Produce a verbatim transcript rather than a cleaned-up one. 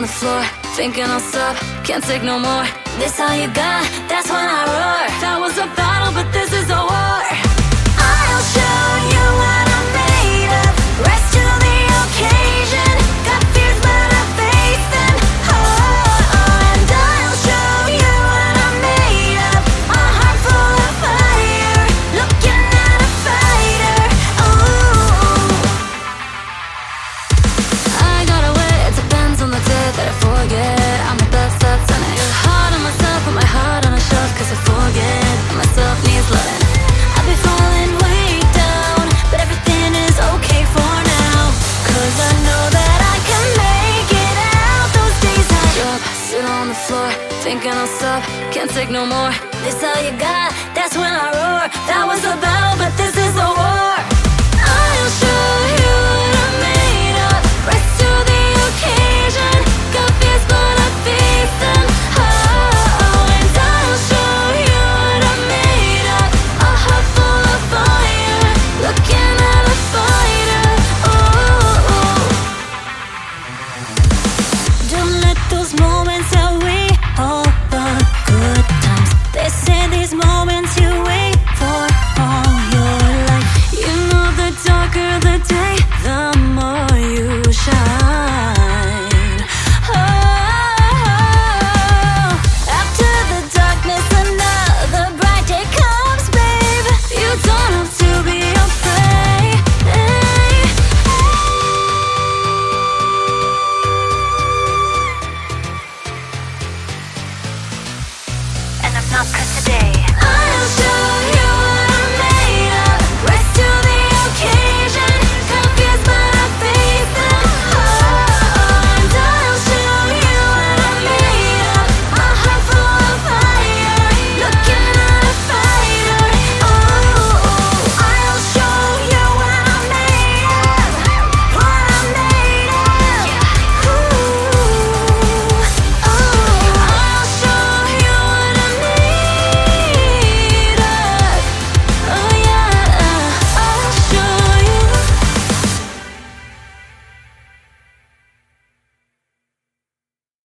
the floor, thinking I'll stop, can't take no more. This all you got, that's when I roar. That was a battle, but this is a war. I'll show you what I'm made of. Rise to the occasion. Got fears, but I face them. Oh, oh, and I'll show you what I'm made of. A heart full of fire, looking at a fighter. Oh, I got away. It depends on the day that I forget. I'm the best at turning it hard on myself, put my heart on a shelf, cause I forget that myself needs loving. I've been falling way down, but everything is okay for now, cause I know that I can make it out. Those days I drop, sit on the floor, thinking I'll stop, can't take no more. This all you got, that's when I roar. That was a battle, but this is the